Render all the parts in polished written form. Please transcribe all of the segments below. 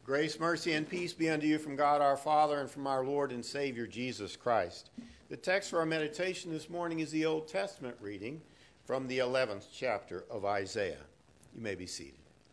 Grace, mercy, and peace be unto you from God our Father and from our Lord and Savior Jesus Christ. The text for our meditation this morning is the Old Testament reading from the 11th chapter of Isaiah. You may be seated.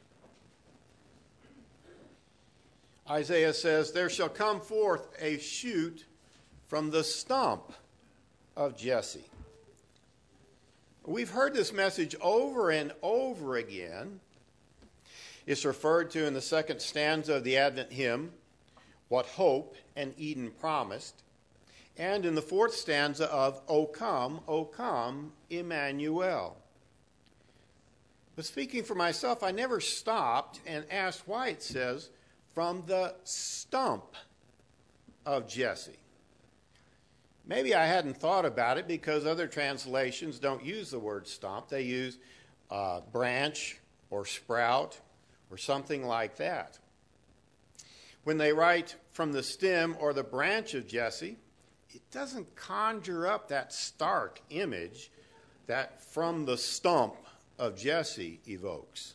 Isaiah says, "There shall come forth a shoot from the stump of Jesse." We've heard this message over and over again. It's referred to in the second stanza of the Advent hymn, "What Hope and Eden Promised," and in the fourth stanza of O come, Emmanuel." But speaking for myself, I never stopped and asked why it says, "from the stump of Jesse." Maybe I hadn't thought about it because other translations don't use the word stump. They use branch or sprout or something like that. When they write from the stem or the branch of Jesse, it doesn't conjure up that stark image that from the stump of Jesse evokes.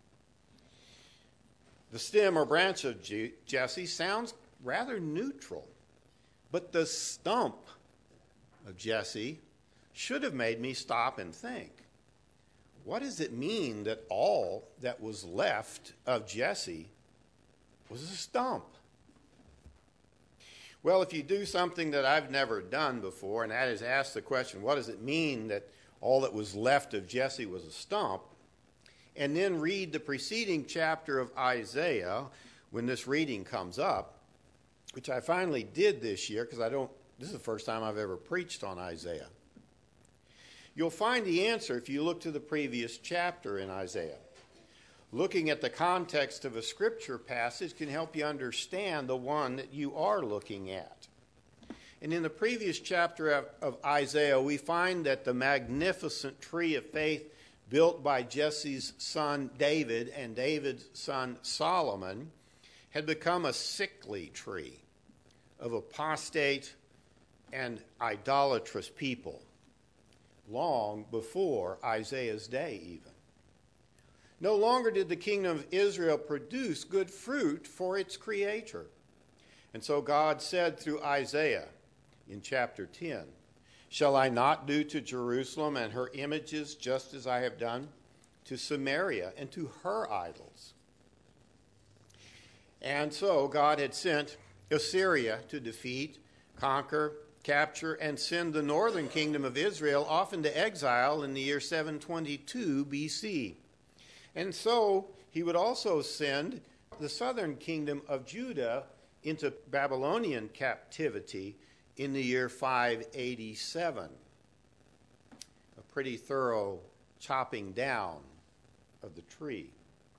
The stem or branch of Jesse sounds rather neutral, but the stump of Jesse should have made me stop and think. What does it mean that all that was left of Jesse was a stump? Well, if you do something that I've never done before, and that is ask the question, what does it mean that all that was left of Jesse was a stump? And then read the preceding chapter of Isaiah when this reading comes up, which I finally did this year because this is the first time I've ever preached on Isaiah. You'll find the answer if you look to the previous chapter in Isaiah. Looking at the context of a scripture passage can help you understand the one that you are looking at. And in the previous chapter of Isaiah, we find that the magnificent tree of faith built by Jesse's son David and David's son Solomon had become a sickly tree of apostate and idolatrous people long before Isaiah's day even. No longer did the kingdom of Israel produce good fruit for its creator. And so God said through Isaiah in chapter 10, "Shall I not do to Jerusalem and her images just as I have done to Samaria and to her idols?" And so God had sent Assyria to defeat, conquer, capture, and send the northern kingdom of Israel off into exile in the year 722 BC. And so he would also send the southern kingdom of Judah into Babylonian captivity in the year 587. A pretty thorough chopping down of the tree.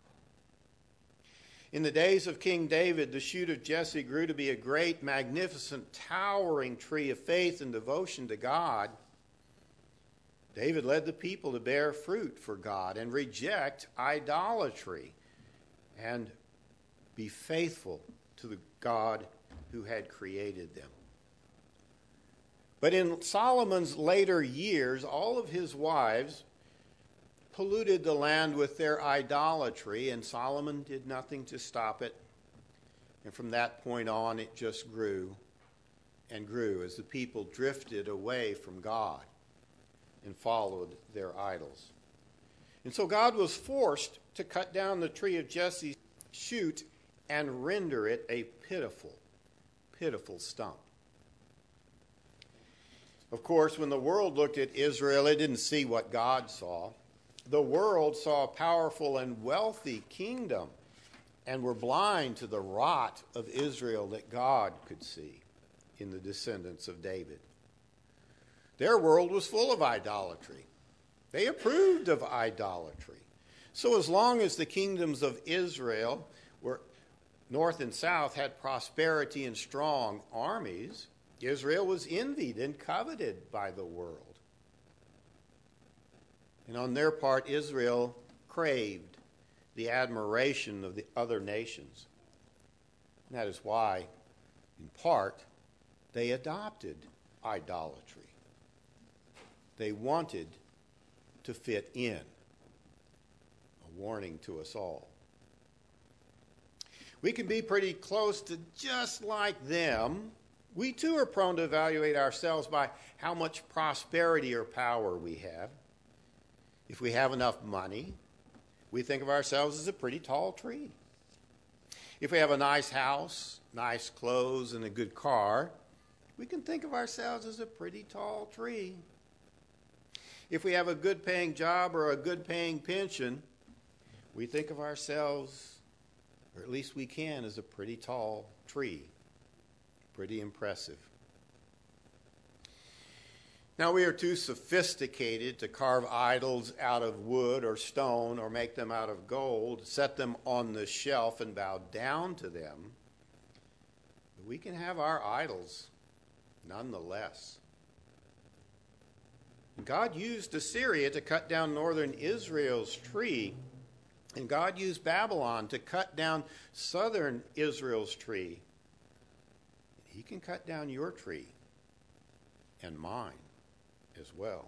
In the days of King David, the shoot of Jesse grew to be a great, magnificent, towering tree of faith and devotion to God. David led the people to bear fruit for God and reject idolatry and be faithful to the God who had created them. But in Solomon's later years, all of his wives polluted the land with their idolatry, and Solomon did nothing to stop it. And from that point on, it just grew and grew as the people drifted away from God and followed their idols. And so God was forced to cut down the tree of Jesse's shoot and render it a pitiful, pitiful stump. Of course, when the world looked at Israel, it didn't see what God saw. The world saw a powerful and wealthy kingdom and were blind to the rot of Israel that God could see in the descendants of David. Their world was full of idolatry. They approved of idolatry. So as long as the kingdoms of Israel were north and south had prosperity and strong armies, Israel was envied and coveted by the world. And on their part, Israel craved the admiration of the other nations. And that is why, in part, they adopted idolatry. They wanted to fit in. A warning to us all. We can be pretty close to just like them. We too are prone to evaluate ourselves by how much prosperity or power we have. If we have enough money, we think of ourselves as a pretty tall tree. If we have a nice house, nice clothes, and a good car, we can think of ourselves as a pretty tall tree. If we have a good-paying job or a good-paying pension, we think of ourselves, or at least we can, as a pretty tall tree. Pretty impressive. Now, we are too sophisticated to carve idols out of wood or stone or make them out of gold, set them on the shelf and bow down to them. But we can have our idols nonetheless. God used Assyria to cut down northern Israel's tree, and God used Babylon to cut down southern Israel's tree. He can cut down your tree and mine as well.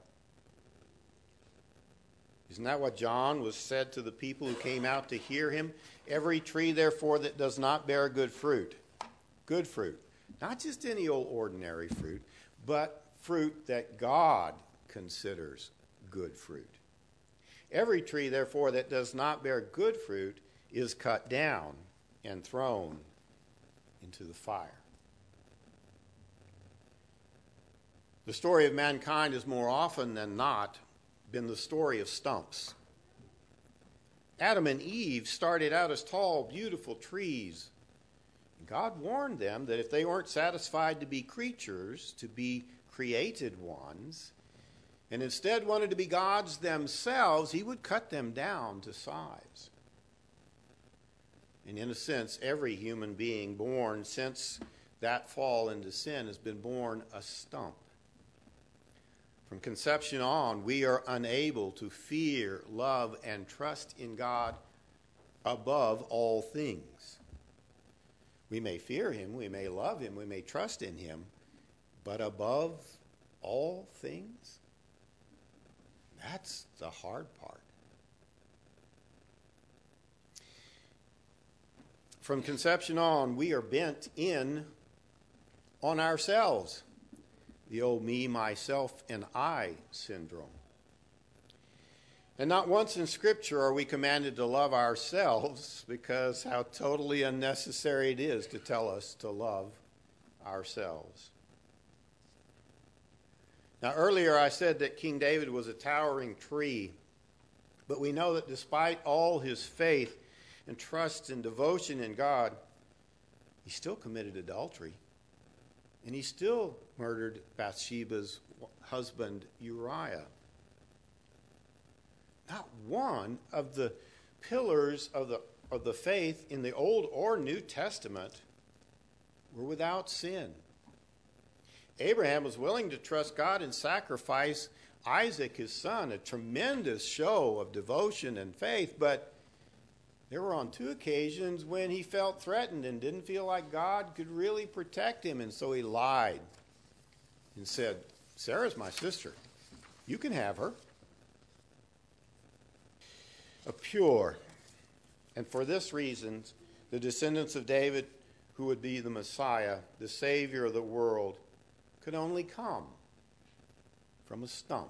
Isn't that what John was said to the people who came out to hear him? Every tree, therefore, that does not bear good fruit, not just any old ordinary fruit, but fruit that God considers good fruit. Every tree, therefore, that does not bear good fruit is cut down and thrown into the fire. The story of mankind has more often than not been the story of stumps. Adam and Eve started out as tall, beautiful trees. God warned them that if they weren't satisfied to be creatures, to be created ones, and instead wanted to be gods themselves, he would cut them down to size. And in a sense, every human being born since that fall into sin has been born a stump. From conception on, we are unable to fear, love, and trust in God above all things. We may fear him, we may love him, we may trust in him, but above all things, that's the hard part. From conception on, we are bent in on ourselves. The old me, myself, and I syndrome. And not once in Scripture are we commanded to love ourselves, because how totally unnecessary it is to tell us to love ourselves. Now, earlier I said that King David was a towering tree, but we know that despite all his faith and trust and devotion in God, he still committed adultery. And he still murdered Bathsheba's husband, Uriah. Not one of the pillars of the faith in the Old or New Testament were without sin. Abraham was willing to trust God and sacrifice Isaac, his son, a tremendous show of devotion and faith, but there were on two occasions when he felt threatened and didn't feel like God could really protect him, and so he lied and said, "Sarah's my sister. You can have her." A pure, and for this reason, the descendants of David, who would be the Messiah, the Savior of the world, could only come from a stump.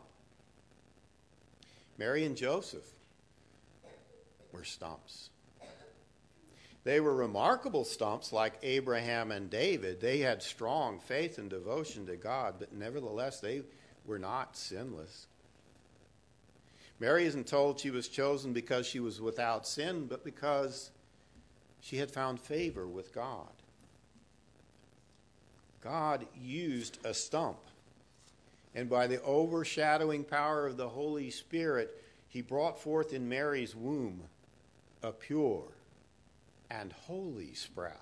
Mary and Joseph were stumps. They were remarkable stumps like Abraham and David. They had strong faith and devotion to God, but nevertheless they were not sinless. Mary isn't told she was chosen because she was without sin, but because she had found favor with God. God used a stump, and by the overshadowing power of the Holy Spirit, he brought forth in Mary's womb a pure and holy sprout.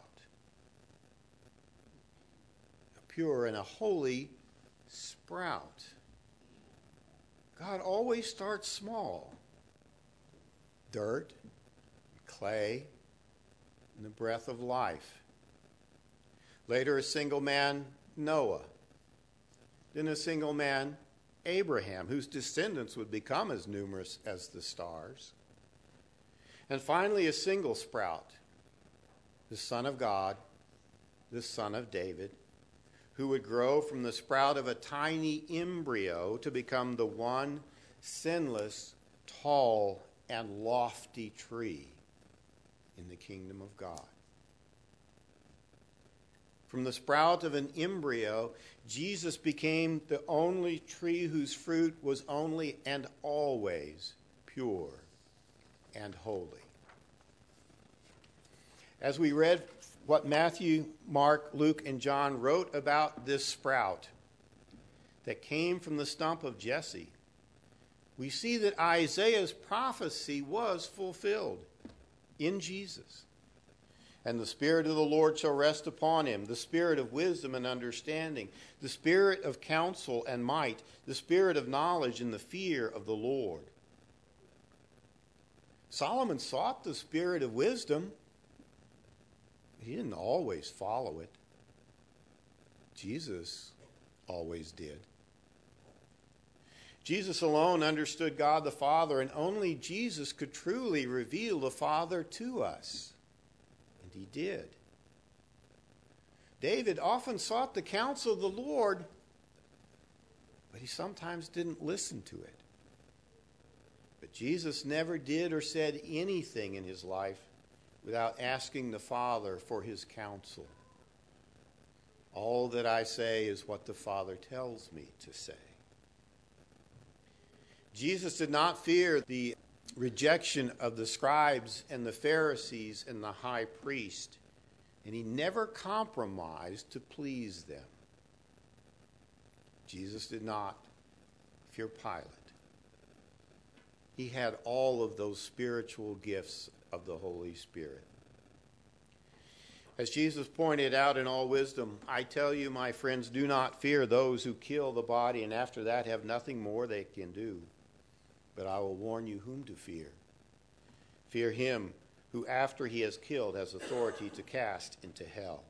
A pure and a holy sprout. God always starts small. Dirt, clay, and the breath of life. Later, a single man, Noah. Then a single man, Abraham, whose descendants would become as numerous as the stars. And finally, a single sprout, the Son of God, the Son of David, who would grow from the sprout of a tiny embryo to become the one sinless, tall, and lofty tree in the kingdom of God. From the sprout of an embryo, Jesus became the only tree whose fruit was only and always pure and holy. As we read what Matthew, Mark, Luke, and John wrote about this sprout that came from the stump of Jesse, we see that Isaiah's prophecy was fulfilled in Jesus. And the Spirit of the Lord shall rest upon him, the Spirit of wisdom and understanding, the Spirit of counsel and might, the Spirit of knowledge and the fear of the Lord. Solomon sought the Spirit of wisdom. He didn't always follow it. Jesus always did. Jesus alone understood God the Father, and only Jesus could truly reveal the Father to us. And he did. David often sought the counsel of the Lord, but he sometimes didn't listen to it. But Jesus never did or said anything in his life without asking the Father for his counsel. All that I say is what the Father tells me to say. Jesus did not fear the rejection of the scribes and the Pharisees and the high priest, and he never compromised to please them. Jesus did not fear Pilate. He had all of those spiritual gifts of the Holy Spirit. As Jesus pointed out in all wisdom, I tell you, my friends, do not fear those who kill the body and after that have nothing more they can do. But I will warn you whom to fear. Fear him who after he has killed has authority to cast into hell.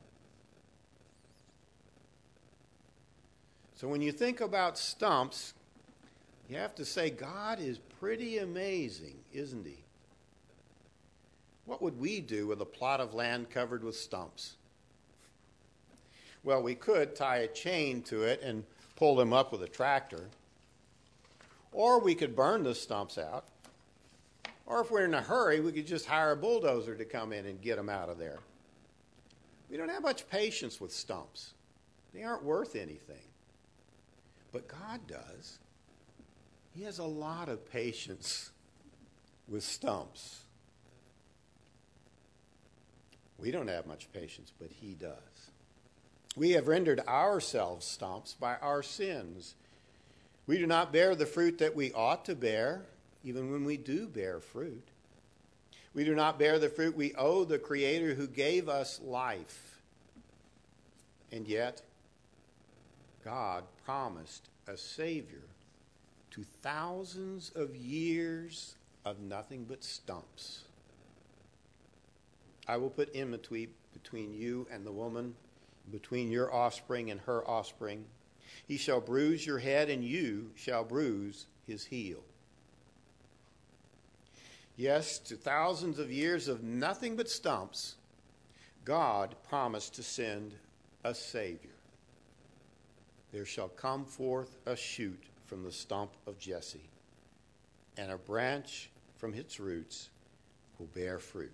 So when you think about stumps, you have to say God is pretty amazing, isn't he? What would we do with a plot of land covered with stumps? Well, we could tie a chain to it and pull them up with a tractor. Or we could burn the stumps out. Or if we're in a hurry, we could just hire a bulldozer to come in and get them out of there. We don't have much patience with stumps. They aren't worth anything. But God does. He has a lot of patience with stumps. We don't have much patience, but he does. We have rendered ourselves stumps by our sins. We do not bear the fruit that we ought to bear, even when we do bear fruit. We do not bear the fruit we owe the Creator who gave us life. And yet, God promised a Savior to thousands of years of nothing but stumps. I will put enmity between you and the woman, between your offspring and her offspring. He shall bruise your head, and you shall bruise his heel. Yes, to thousands of years of nothing but stumps, God promised to send a Savior. There shall come forth a shoot from the stump of Jesse, and a branch from its roots will bear fruit.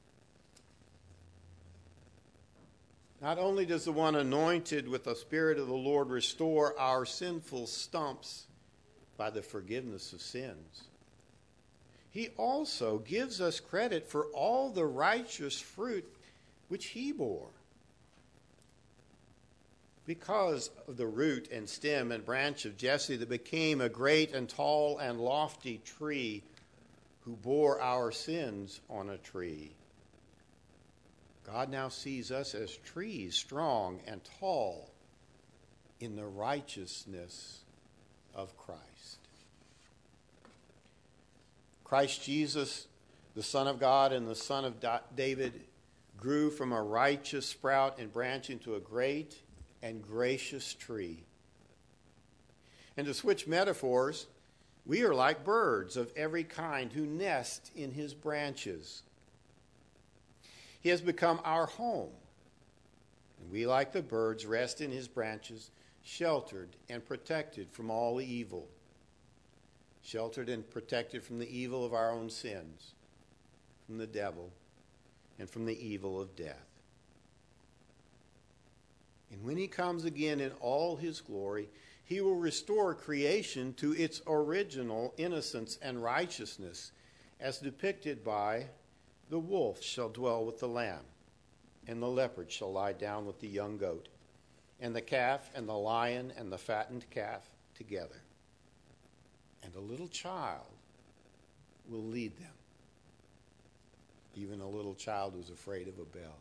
Not only does the one anointed with the Spirit of the Lord restore our sinful stumps by the forgiveness of sins, he also gives us credit for all the righteous fruit which he bore. Because of the root and stem and branch of Jesse that became a great and tall and lofty tree who bore our sins on a tree, God now sees us as trees, strong and tall, in the righteousness of Christ. Christ Jesus, the Son of God and the Son of David, grew from a righteous sprout and branch into a great and gracious tree. And to switch metaphors, we are like birds of every kind who nest in his branches. He has become our home. And we, like the birds, rest in his branches, sheltered and protected from all evil. Sheltered and protected from the evil of our own sins, from the devil, and from the evil of death. And when he comes again in all his glory, he will restore creation to its original innocence and righteousness, as depicted by the wolf shall dwell with the lamb, and the leopard shall lie down with the young goat, and the calf and the lion and the fattened calf together. And a little child will lead them, even a little child who's afraid of a bell.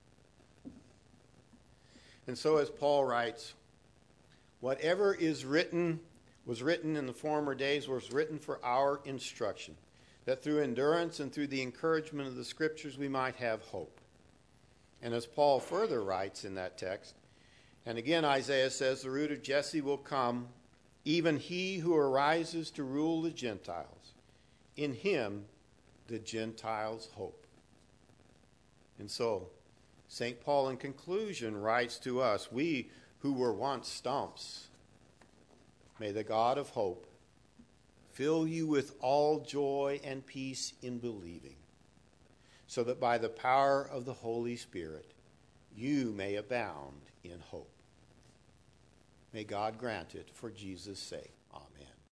And so, as Paul writes, whatever was written in the former days was written for our instruction, that through endurance and through the encouragement of the Scriptures we might have hope. And as Paul further writes in that text, and again Isaiah says, the root of Jesse will come, even he who arises to rule the Gentiles. In him the Gentiles hope. And so, St. Paul in conclusion writes to us, we who were once stumps, may the God of hope fill you with all joy and peace in believing, so that by the power of the Holy Spirit you may abound in hope. May God grant it for Jesus' sake. Amen.